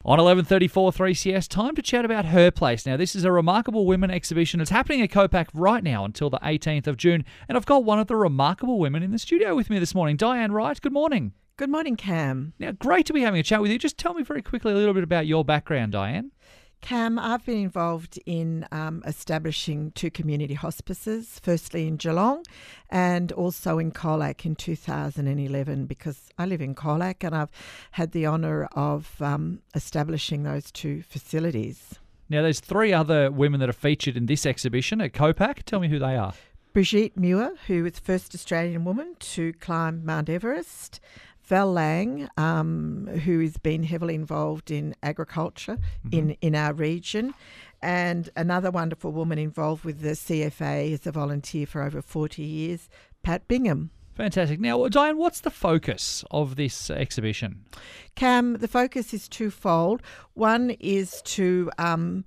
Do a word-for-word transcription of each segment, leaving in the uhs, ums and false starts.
On eleven thirty-four three C S, time to chat about Her Place. Now, this is a remarkable women exhibition. It's happening at Copac right now until the eighteenth of June. And I've got one of the remarkable women in the studio with me this morning. Diane Wright, good morning. Good morning, Cam. Now, great to be having a chat with you. Just tell me very quickly a little bit about your background, Diane. Cam, I've been involved in um, establishing two community hospices, firstly in Geelong and also in Colac in two thousand eleven, because I live in Colac and I've had the honour of um, establishing those two facilities. Now, there's three other women that are featured in this exhibition at Copac. Tell me who they are. Brigitte Muir, who is the first Australian woman to climb Mount Everest. Val Lang, um, who has been heavily involved in agriculture mm-hmm. in, in our region, and another wonderful woman involved with the C F A as a volunteer for over forty years, Pat Bingham. Fantastic. Now, Diane, what's the focus of this exhibition? Cam, the focus is twofold. One is to um,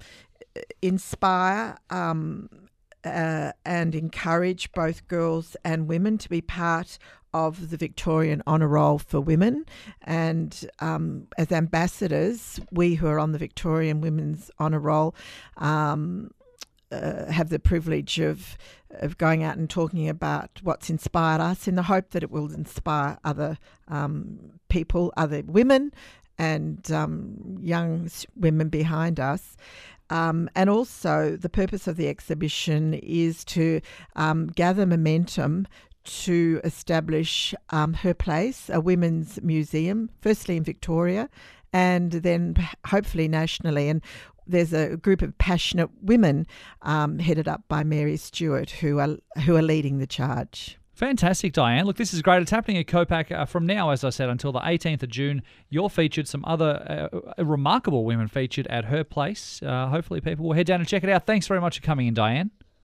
inspire um, uh, and encourage both girls and women to be part of the Victorian Honour Roll for women, and um, as ambassadors, we who are on the Victorian Women's Honour Roll um, uh, have the privilege of of going out and talking about what's inspired us, in the hope that it will inspire other um, people, other women, and um, young women behind us. Um, and also, the purpose of the exhibition is to um, gather momentum to establish um, Her Place, a women's museum, firstly in Victoria and then hopefully nationally. And there's a group of passionate women um, headed up by Mary Stewart who are who are leading the charge. Fantastic, Diane. Look, this is great. It's happening at Copac uh, from now, as I said, until the eighteenth of June. You're featured, some other uh, remarkable women featured at Her Place. Uh, hopefully people will head down and check it out. Thanks very much for coming in, Diane.